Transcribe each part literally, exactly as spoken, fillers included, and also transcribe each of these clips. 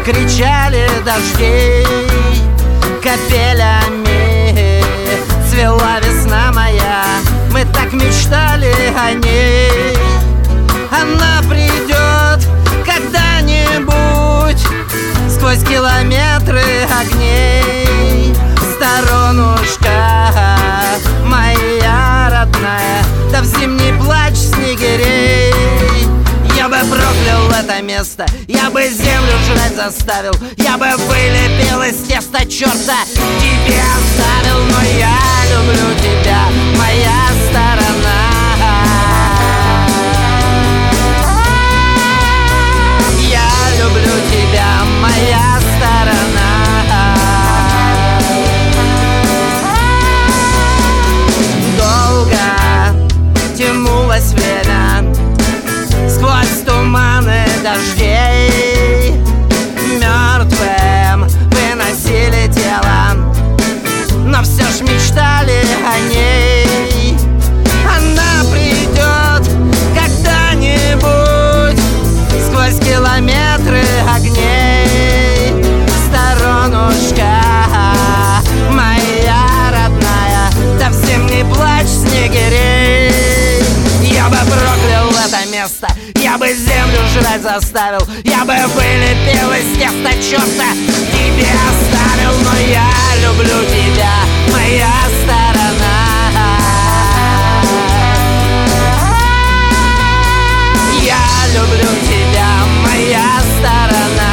кричали дождей, капелями цвела весна моя. Мы так мечтали о ней. Она придет когда-нибудь сквозь километры огней. Сторонушка моя родная, да в зимний плач снегирей. Я бы проклял это место, я бы землю жрать заставил, я бы вылепил из теста черта, тебе оставил. Но я люблю тебя, моя сторона. Я люблю тебя, моя сторона. Долго тянулось время сквозь туманы дождей. Мертвым выносили тело, но все ж мечтали о ней. Она придет когда-нибудь сквозь километры огней. Сторонушка моя родная, да в зимний плач снегирей. Я бы проклял это место, я бы землю жрать заставил, я бы вылепил из теста черта, тебе оставил. Но я люблю тебя, моя сторона. Я люблю тебя, моя сторона.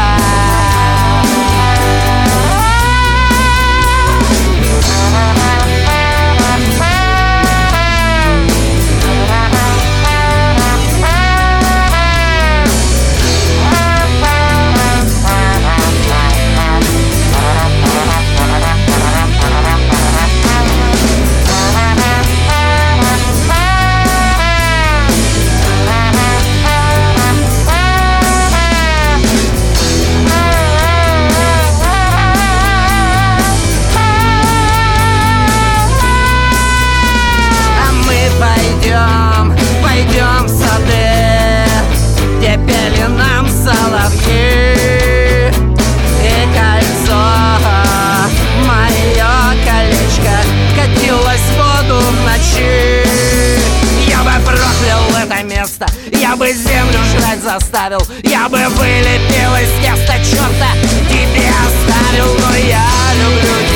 Пойдем в сады, где пели нам соловьи, и кольцо, мое колечко, катилось в воду в ночи. Я бы проклял это место, я бы землю жрать заставил, я бы вылепил из теста черта, тебе оставил. Но я люблю тебя.